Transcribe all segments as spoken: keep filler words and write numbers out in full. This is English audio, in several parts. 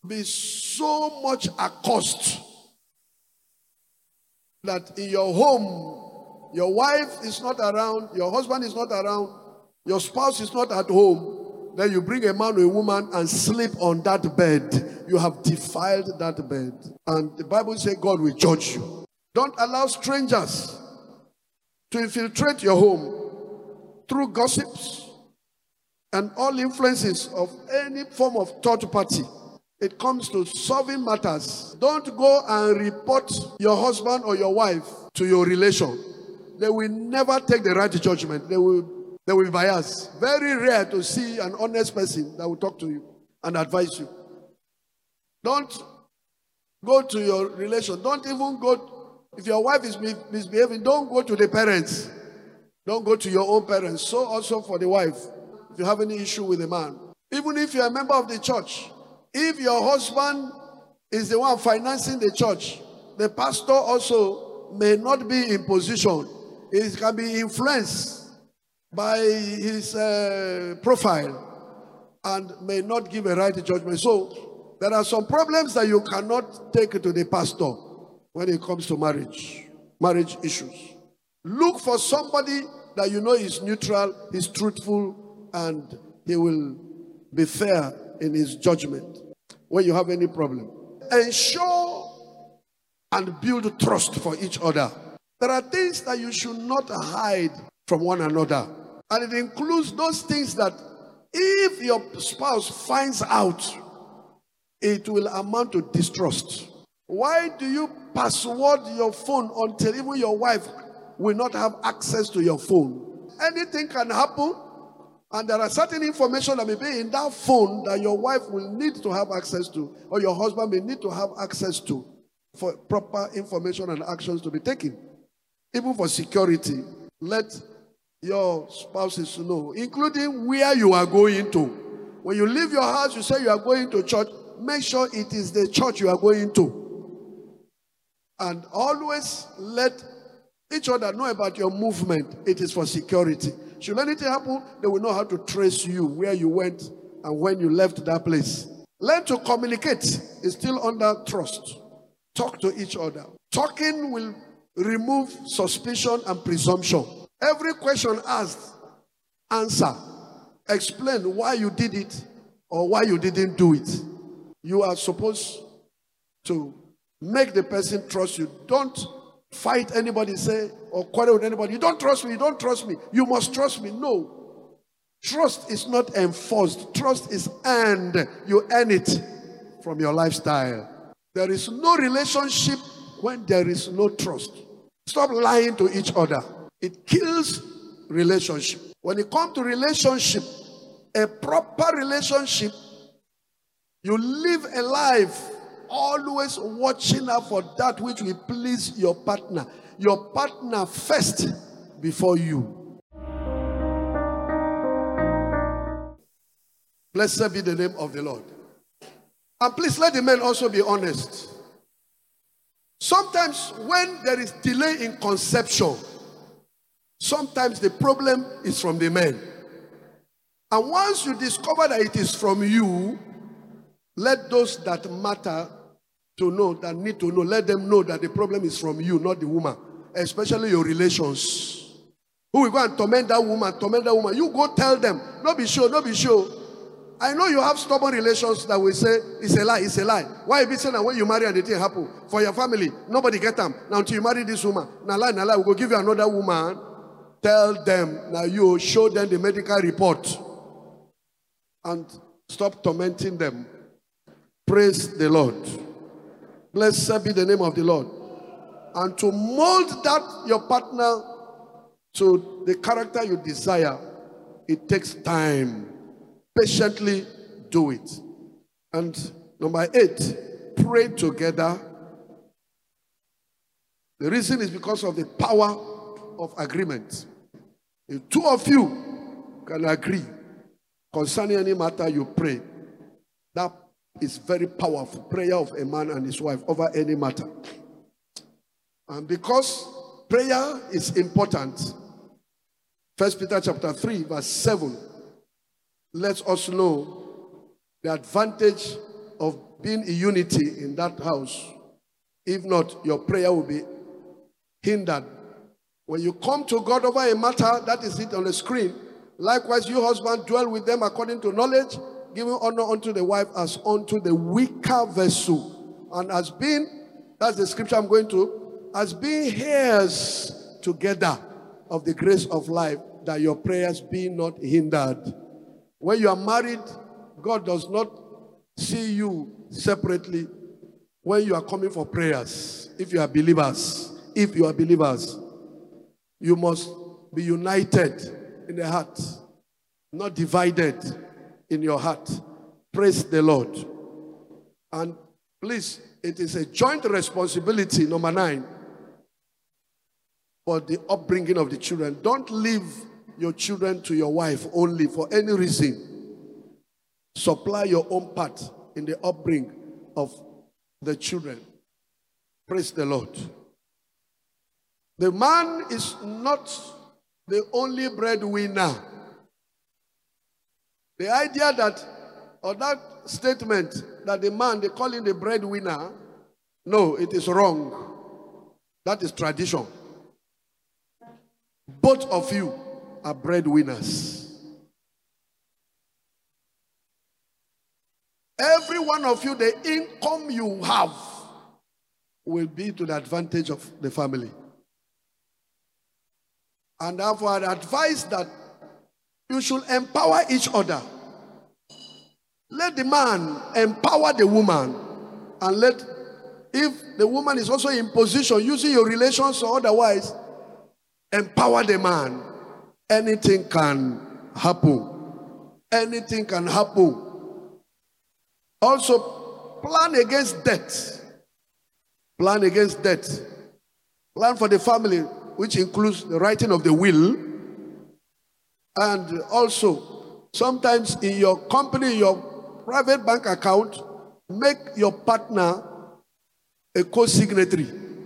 be so much accursed that in your home, your wife is not around, your husband is not around, your spouse is not at home, then you bring a man or a woman and sleep on that bed. You have defiled that bed. And the Bible says God will judge you. Don't allow strangers to infiltrate your home through gossips and all influences of any form of third party. It comes to solving matters. Don't go and report your husband or your wife to your relation. They will never take the right judgment. They will, they will be biased. Very rare to see an honest person that will talk to you and advise you. Don't go to your relation. Don't even go, if your wife is misbehaving, don't go to the parents. Don't go to your own parents. So also for the wife, if you have any issue with a man. Even if you're a member of the church, if your husband is the one financing the church, the pastor also may not be in position. He can be influenced by his uh, profile and may not give a right judgment. So there are some problems that you cannot take to the pastor when it comes to marriage, marriage issues. Look for somebody that you know is neutral, is truthful, and he will be fair in his judgment when you have any problem. Ensure and build trust for each other. There are things that you should not hide from one another. And it includes those things that if your spouse finds out, it will amount to distrust. Why do you password your phone until even your wife will not have access to your phone? Anything can happen. And there are certain information that may be in that phone that your wife will need to have access to, or your husband may need to have access to for proper information and actions to be taken. Even for security, let your spouses know, including where you are going to. When you leave your house, you say you are going to church, make sure it is the church you are going to. And always let each other know about your movement. It is for security. Should anything happen, they will know how to trace you, where you went and when you left that place. Learn to communicate. It's still under trust. Talk to each other. Talking will remove suspicion and presumption. Every question asked, answer. Explain why you did it or why you didn't do it. You are supposed to make the person trust you. Don't fight anybody, say, or quarrel with anybody. You don't trust me, you don't trust me. You must trust me. No. Trust is not enforced. Trust is earned. You earn it from your lifestyle. There is no relationship when there is no trust. Stop lying to each other. It kills relationship. When it comes to relationship, a proper relationship, you live a life always watching out for that which will please your partner. Your partner first before you. Blessed be the name of the Lord. And please let the men also be honest. Sometimes when there is delay in conception, sometimes the problem is from the men. And once you discover that it is from you, let those that matter to know, that need to know, let them know that the problem is from you, not the woman. Especially your relations. Who will go and torment that woman, torment that woman? You go tell them. No be sure, no be sure. I know you have stubborn relations that will say, it's a lie, it's a lie. Why be saying that when you marry and the thing happen? For your family, nobody get them. Now until you marry this woman, now lie, now lie, we go give you another woman. Tell them, now you show them the medical report. And stop tormenting them. Praise the Lord. Blessed be the name of the Lord. And to mold that your partner to the character you desire, it takes time. Patiently do it. And number eight, pray together. The reason is because of the power of agreement. If two of you can agree concerning any matter, you pray. That is very powerful. Prayer of a man and his wife over any matter. And because prayer is important, First Peter chapter three, verse seven, lets us know the advantage of being in unity in that house. If not, your prayer will be hindered. When you come to God over a matter, that is it on the screen. Likewise, you husband, dwell with them according to knowledge, giving honor unto the wife as unto the weaker vessel. And as being, that's the scripture I'm going to, as being heirs together of the grace of life, that your prayers be not hindered. When you are married, God does not see you separately when you are coming for prayers. If you are believers, if you are believers, you must be united in the heart, not divided in your heart. Praise the Lord. And please, it is a joint responsibility, number nine, for the upbringing of the children. Don't leave your children to your wife only for any reason. Supply your own part in the upbringing of the children. Praise the Lord. The man is not the only breadwinner. The idea that, or that statement that the man, they call him the breadwinner, no, it is wrong. That is tradition. Both of you are breadwinners. Every one of you, the income you have will be to the advantage of the family. And therefore, I advise that you should empower each other. Let the man empower the woman. And let, if the woman is also in position, using your relations or otherwise, empower the man. Anything can happen. Anything can happen. Also, plan against debt. Plan against debt. Plan for the family, which includes the writing of the will. And also, sometimes in your company, your private bank account, make your partner a co-signatory.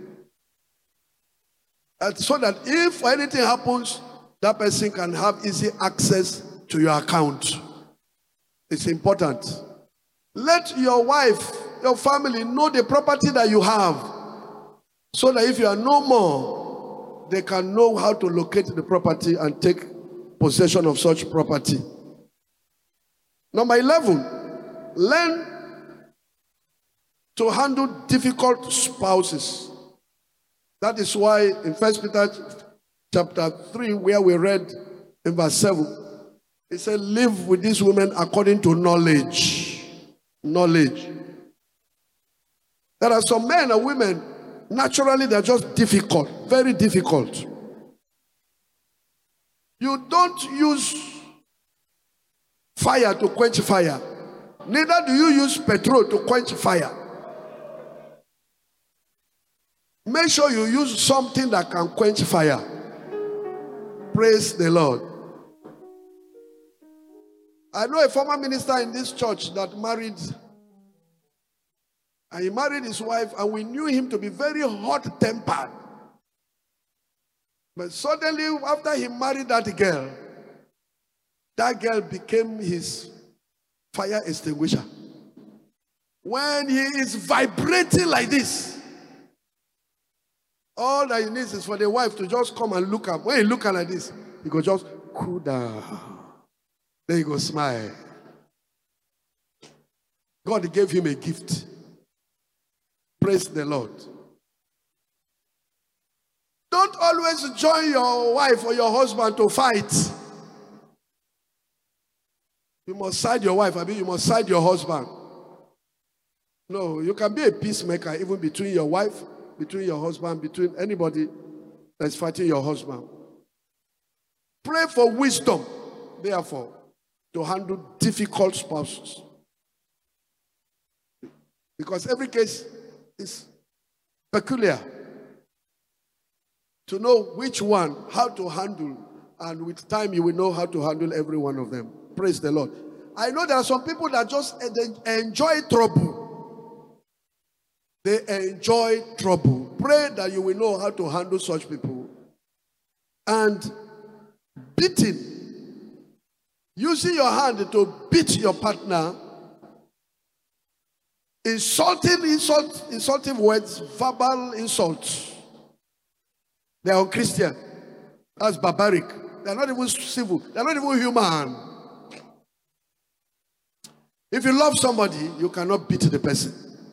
And so that if anything happens, that person can have easy access to your account. It's important. Let your wife, your family know the property that you have, so that if you are no more, they can know how to locate the property and take possession of such property. Number eleven, learn to handle difficult spouses. That is why in First Peter chapter three, where we read in verse seven, it said, live with these women according to knowledge. Knowledge. There are some men and women, naturally they're just difficult, very difficult. You don't use fire to quench fire. Neither do you use petrol to quench fire. Make sure you use something that can quench fire. Praise the Lord. I know a former minister in this church that married, and he married his wife, and we knew him to be very hot-tempered. But suddenly, after he married that girl, that girl became his fire extinguisher. When he is vibrating like this, all that he needs is for the wife to just come and look at. When he look at like this, he go just cool down. There you go, smile. God gave him a gift. Praise the Lord. Don't always join your wife or your husband to fight. You must side your wife, I mean, you must side your husband. No, you can be a peacemaker even between your wife, between your husband, between anybody that's fighting your husband. Pray for wisdom, therefore, to handle difficult spouses. Because every case is peculiar. To know which one, how to handle, and with time you will know how to handle every one of them. Praise the Lord. I know there are some people that just enjoy trouble. They enjoy trouble. Pray that you will know how to handle such people. And beating. Using your hand to beat your partner Insulting, insult, insulting words, verbal insults. They are unchristian. That's barbaric. They are not even civil. They are not even human. If you love somebody, you cannot beat the person.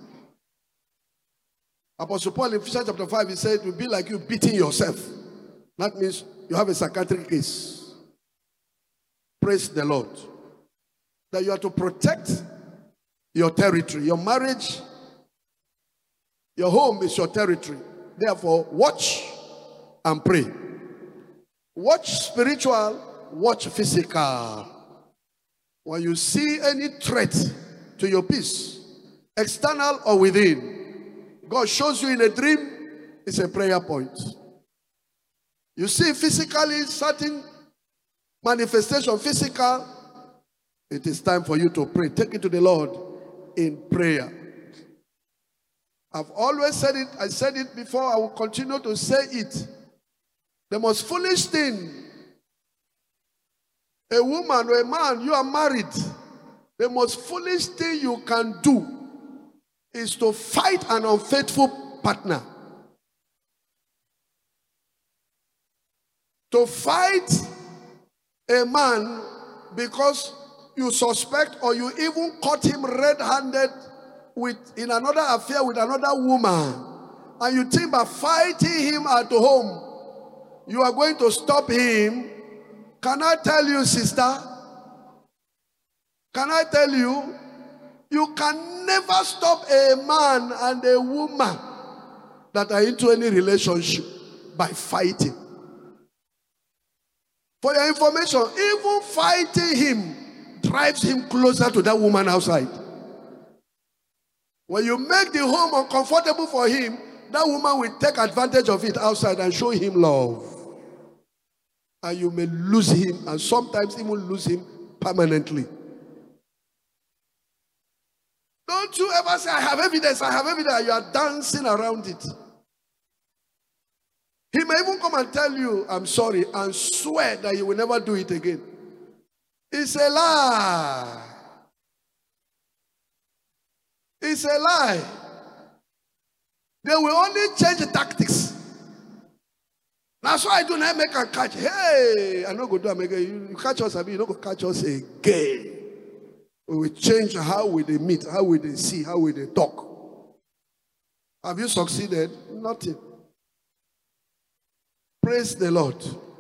Apostle Paul in Ephesians chapter five, he said, it will be like you beating yourself. That means you have a psychiatric case. Praise the Lord. That you are to protect your territory. Your marriage, your home is your territory. Therefore, watch and pray. Watch spiritual, watch physical. When you see any threat to your peace, external or within, God shows you in a dream, it's a prayer point. You see physically certain manifestation, physical, it is time for you to pray. Take it to the Lord in prayer. I've always said it. I said it before. I will continue to say it. The most foolish thing, a woman or a man, you are married. The most foolish thing you can do is to fight an unfaithful partner. To fight a man because you suspect or you even caught him red-handed with in another affair with another woman, and you think by fighting him at home you are going to stop him. Can I tell you, sister? Can I tell you? You can never stop a man and a woman that are into any relationship by fighting. For your information, even fighting him drives him closer to that woman outside. When you make the home uncomfortable for him, that woman will take advantage of it outside and show him love. And you may lose him, and sometimes even lose him permanently. Don't you ever say, I have evidence, I have evidence, and you are dancing around it. He may even come and tell you, I'm sorry, and swear that he will never do it again. It's a lie. It's a lie. They will only change the tactics. That's why I do not make a catch. Hey, I don't go do a make you, you catch us, I mean, you don't go catch us again. We will change how we they meet, how we they see, how we they talk. Have you succeeded? Nothing. Praise the Lord.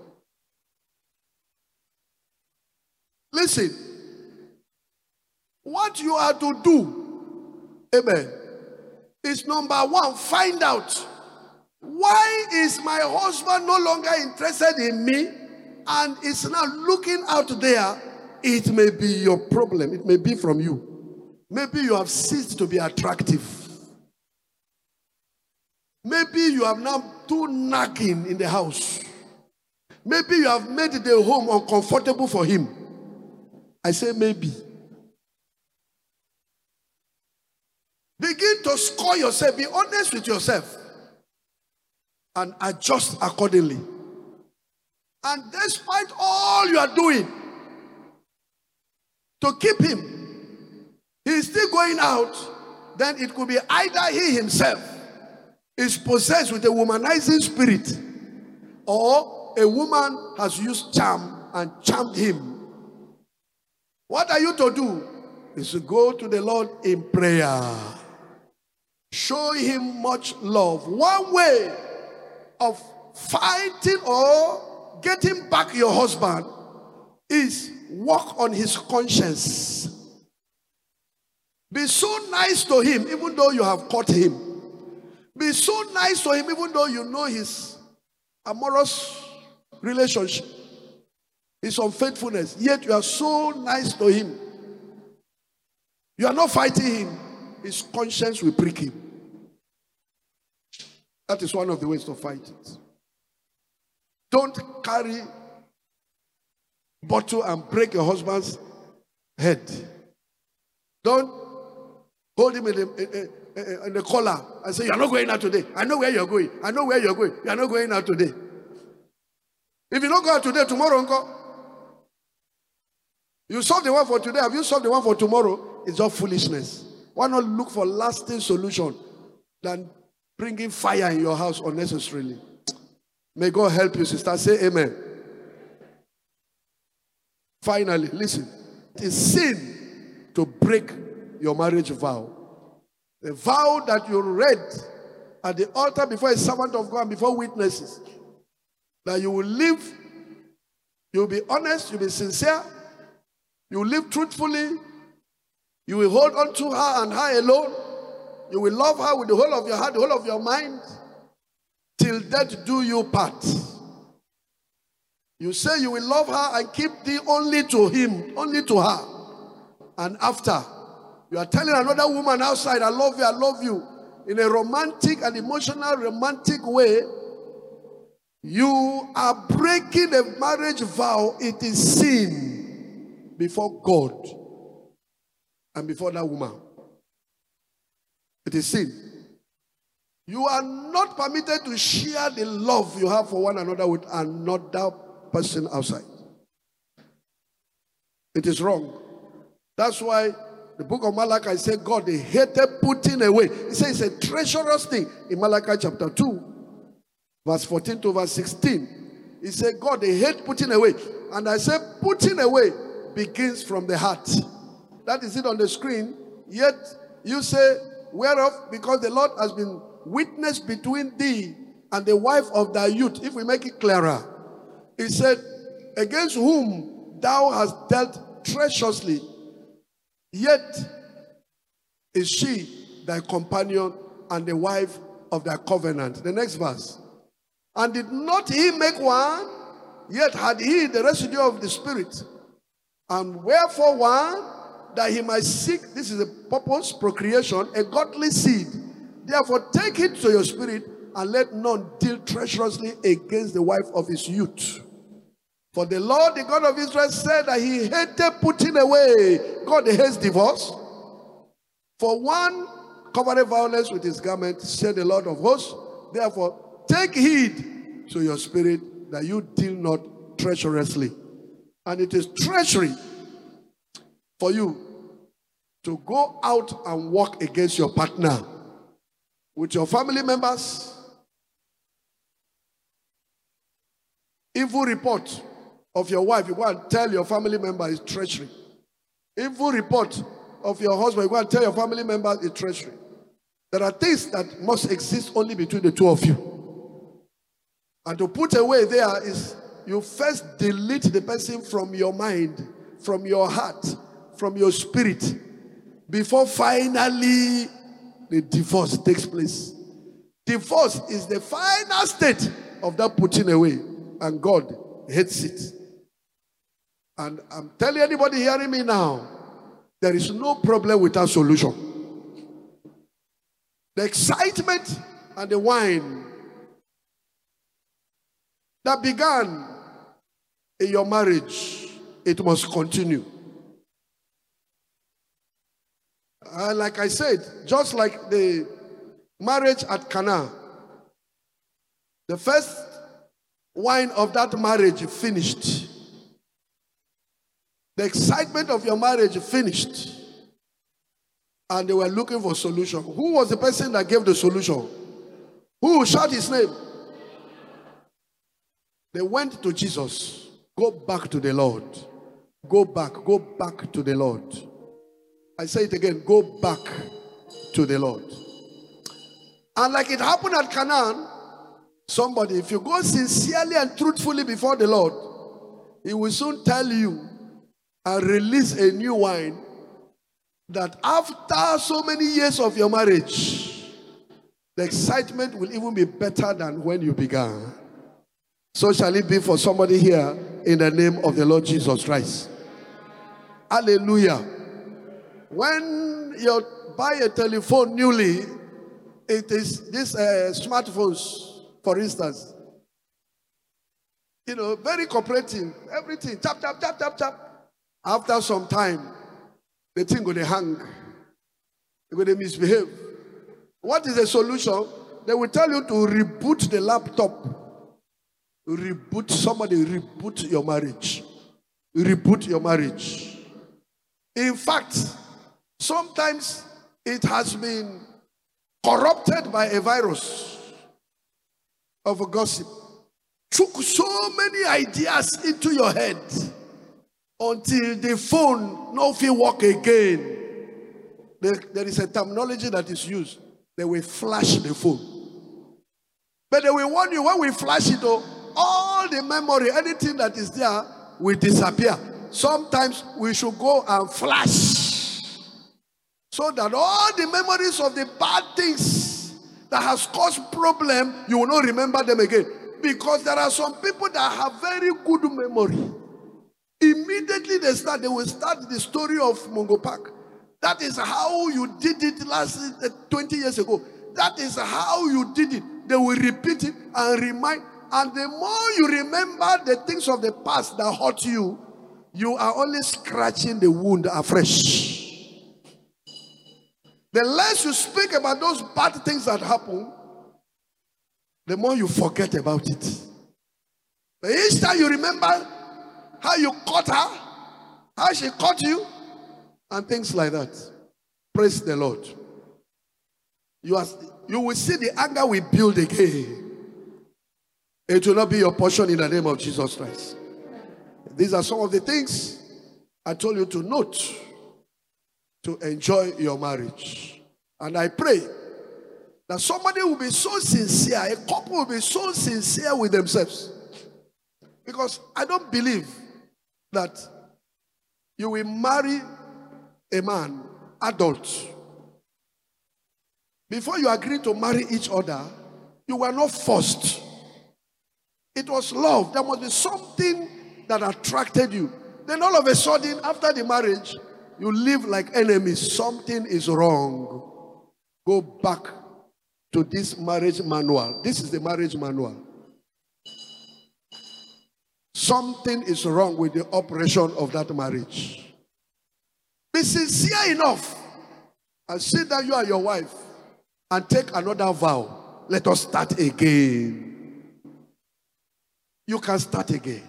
Listen, what you are to do, amen, is number one, find out why is my husband no longer interested in me and is now looking out there. It may be your problem. It may be from you. Maybe you have ceased to be attractive. Maybe you have now too nagging in the house. Maybe you have made the home uncomfortable for him. I say maybe. Begin to score yourself. Be honest with yourself. And adjust accordingly. And despite all you are doing to keep him, he is still going out, then it could be either he himself is possessed with a womanizing spirit, or a woman has used charm and charmed him. What are you to do? Is to go to the Lord in prayer. Show him much love. One way of fighting or getting back your husband is work on his conscience. Be so nice to him even though you have caught him. Be so nice to him even though you know his amorous relationship, his unfaithfulness. Yet you are so nice to him. You are not fighting him. His conscience will prick him. That is one of the ways to fight it. Don't carry bottle and break your husband's head. Don't hold him in the, in, in the collar and say, you're not going out today. I know where you're going. I know where you're going. You're not going out today. If you don't go out today, tomorrow, uncle, you solve the one for today. Have you solved the one for tomorrow? It's all foolishness. Why not look for lasting solution than bringing fire in your house unnecessarily? May God help you, sister. Say amen. Finally, listen. It is sin to break your marriage vow. The vow that you read at the altar before a servant of God and before witnesses, that you will live, you will be honest, you will be sincere, you will live truthfully, you will hold on to her and her alone, you will love her with the whole of your heart, the whole of your mind, till death do you part. You say you will love her and keep thee only to him, only to her. And after, you are telling another woman outside, I love you, I love you, in a romantic and emotional, romantic way, you are breaking a marriage vow. It is sin before God and before that woman. It is sin. You are not permitted to share the love you have for one another with another person outside. It is wrong. That's why the book of Malachi said God, they hated putting away. He says it's a treacherous thing in Malachi chapter two, verse fourteen to verse sixteen. He said, God, they hate putting away. And I said, putting away begins from the heart. That is it on the screen. Yet you say, whereof, because the Lord has been witness between thee and the wife of thy youth. If we make it clearer, he said, against whom thou hast dealt treacherously, yet is she thy companion and the wife of thy covenant. The next verse. And did not he make one? Yet had he the residue of the Spirit. And wherefore one? That he might seek, this is the purpose, procreation, a godly seed. Therefore take it to your spirit, and let none deal treacherously against the wife of his youth. For the Lord, the God of Israel, said that he hated putting away. God hates divorce. For one covered violence with his garment, said the Lord of hosts. Therefore, take heed to your spirit that you deal not treacherously. And it is treachery for you to go out and walk against your partner with your family members. Evil report of your wife, you go and tell your family member is treachery. Evil report of your husband, you go and tell your family member is treachery. There are things that must exist only between the two of you. And to put away there is you first delete the person from your mind, from your heart, from your spirit, before finally the divorce takes place. Divorce is the final state of that putting away, and God hates it. And I'm telling anybody hearing me now, there is no problem without solution. The excitement and the wine that began in your marriage, it must continue. Uh, like I said, just like the marriage at Cana, the first wine of that marriage finished. The excitement of your marriage finished. And they were looking for a solution. Who was the person that gave the solution? Who? Shout his name. They went to Jesus. Go back to the Lord. Go back. Go back to the Lord. I say it again. Go back to the Lord. And like it happened at Canaan, somebody, if you go sincerely and truthfully before the Lord, he will soon tell you and release a new wine that after so many years of your marriage, the excitement will even be better than when you began. So shall it be for somebody here in the name of the Lord Jesus Christ. Hallelujah. When you buy a telephone newly, it is these uh, smartphones, for instance. You know, very cooperative, everything, tap, tap, tap, tap, tap. After some time, the thing going to hang. They're going to misbehave. What is the solution? They will tell you to reboot the laptop. Reboot, somebody reboot your marriage. Reboot your marriage. In fact, sometimes it has been corrupted by a virus of a gossip. Took so many ideas into your head until the phone no fit work again. There, there is a terminology that is used. They will flash the phone. But they will warn you, when we flash it, oh, all the memory, anything that is there will disappear. Sometimes we should go and flash, so that all the memories of the bad things that has caused problem, you will not remember them again. Because there are some people that have very good memory. Immediately they start, they will start the story of Mungo Park. That is how you did it last uh, twenty years ago. That is how you did it. They will repeat it and remind. And the more you remember the things of the past that hurt you, you are only scratching the wound afresh. The less you speak about those bad things that happen, the more you forget about it. But each time you remember how you caught her, how she caught you, and things like that. Praise the Lord. You, are, you will see the anger we build again. It will not be your portion in the name of Jesus Christ. These are some of the things I told you to note to enjoy your marriage. And I pray that somebody will be so sincere, a couple will be so sincere with themselves. Because I don't believe that you will marry a man, adult. Before you agree to marry each other, you were not forced. It was love. There must be something that attracted you. Then all of a sudden, after the marriage, you live like enemies. Something is wrong. Go back to this marriage manual. This is the marriage manual. Something is wrong with the operation of that marriage. Be sincere enough and sit down, you and your wife, and take another vow. Let us start again. You can start again.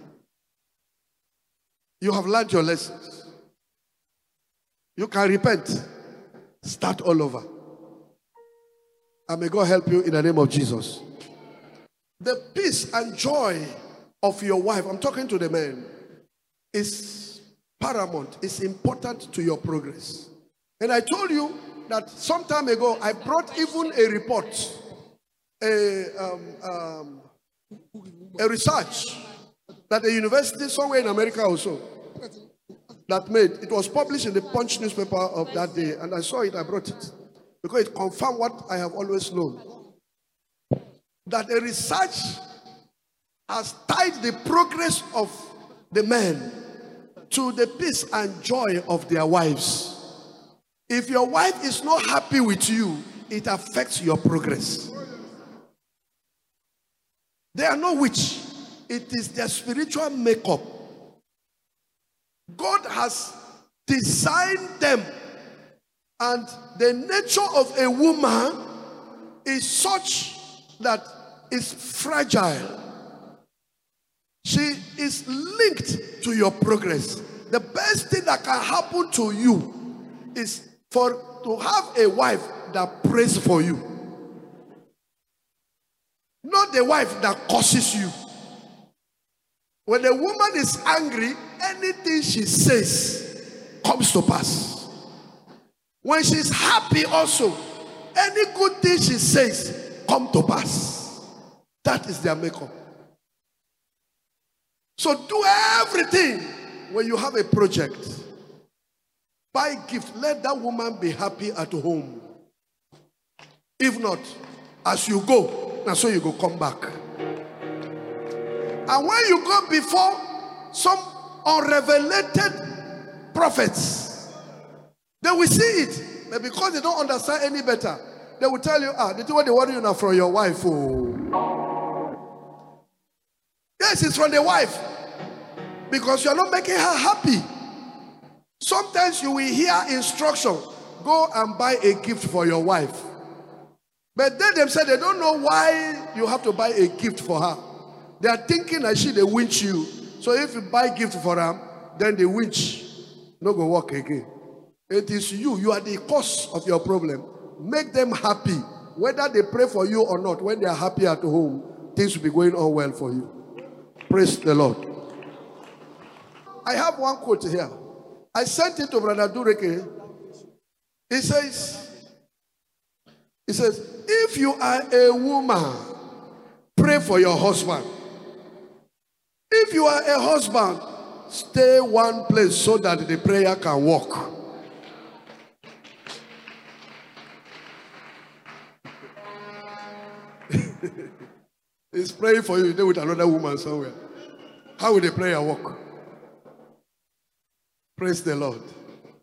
You have learned your lessons. You can repent. Start all over. And may God help you in the name of Jesus. The peace and joy of your wife, I'm talking to the men, is paramount. It's important to your progress. And I told you that some time ago, I brought even a report, a, um, um, a research that a university somewhere in America also that made. It was published in the Punch newspaper of that day, and I saw it, I brought it. Because it confirmed what I have always known. That a research has tied the progress of the men to the peace and joy of their wives. If your wife is not happy with you, it affects your progress. They are not witch. It is their spiritual makeup. God has designed them, and the nature of a woman is such that it's fragile. She is linked to your progress. The best thing that can happen to you is for to have a wife that prays for you. Not the wife that curses you. When a woman is angry, anything she says comes to pass. When she's happy also, any good thing she says comes to pass. That is their makeup. So do everything when you have a project. Buy gift. Let that woman be happy at home. If not, as you go, now so you go come back. And when you go before some unrevelated prophets, they will see it. But because they don't understand any better, they will tell you, ah, the thing what they worry you now from your wife. Oh. Yes, it's from the wife. Because you are not making her happy. Sometimes you will hear instruction. Go and buy a gift for your wife. But they themselves, they don't know why you have to buy a gift for her. They are thinking that she, they winch you. So if you buy gift for them, then the winch no go work again. It is you. You are the cause of your problem. Make them happy. Whether they pray for you or not, when they are happy at home, things will be going on well for you. Praise the Lord. I have one quote here. I sent it to Brother Dureke. He says, he says, if you are a woman, pray for your husband. If you are a husband, stay one place so that the prayer can work. He's praying for you, you know, with another woman somewhere. How will the prayer work? Praise the Lord.